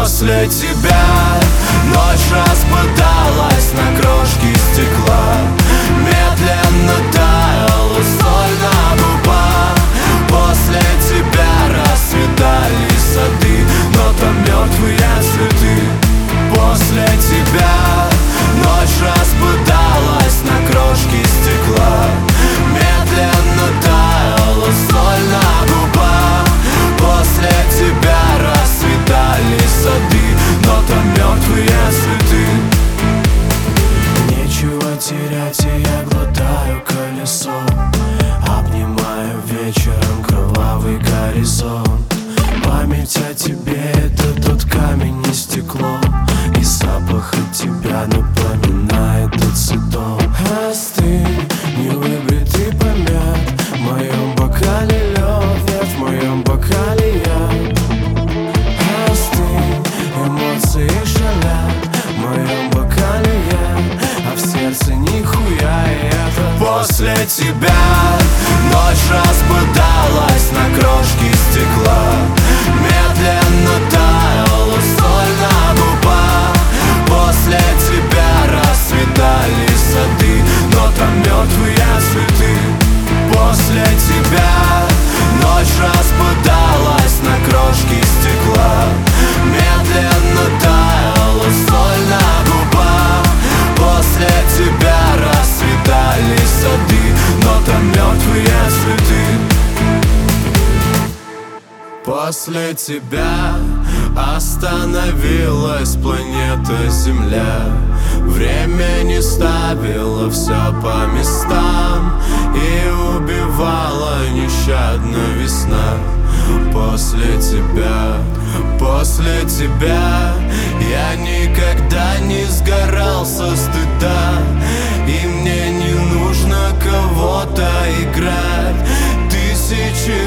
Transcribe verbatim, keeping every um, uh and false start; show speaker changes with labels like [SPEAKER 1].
[SPEAKER 1] После тебя ночь распадалась на крошки стекла, медленно таяла соль на губах. После тебя расцветали сады, но там мертвые цветы. После тебя ночь распадалась на крошки стекла, медленно таяла соль на губах. После тебя расцветали сады, но там мертвые цветы. Нечего терять, и я глотаю колесо, обнимаю вечером кровавый горизонт. Память о тебе — это тот камень и стекло, и запах от тебя напоминает ацетон. Остынь, невыбритый помят, в моем бокале лед, нет, в моем бокале яд. Остынь, эмоции шалят, в моем бокале яд, а в сердце нихуя, и это после тебя ночь распадалась на крошки стекла, медленно таяла соль на губах. После тебя расцветали сады, но там мертвые цветы. После тебя ночь распадалась на крошки стекла, медленно таяла соль на губах. После тебя расцветали сады, но там мертвые цветы. После тебя остановилась планета Земля, время не ставило все по местам и убивала нещадно весна. После тебя, после тебя я никогда не сгорал со стыда, и мне не нужно кого-то играть. Тысячи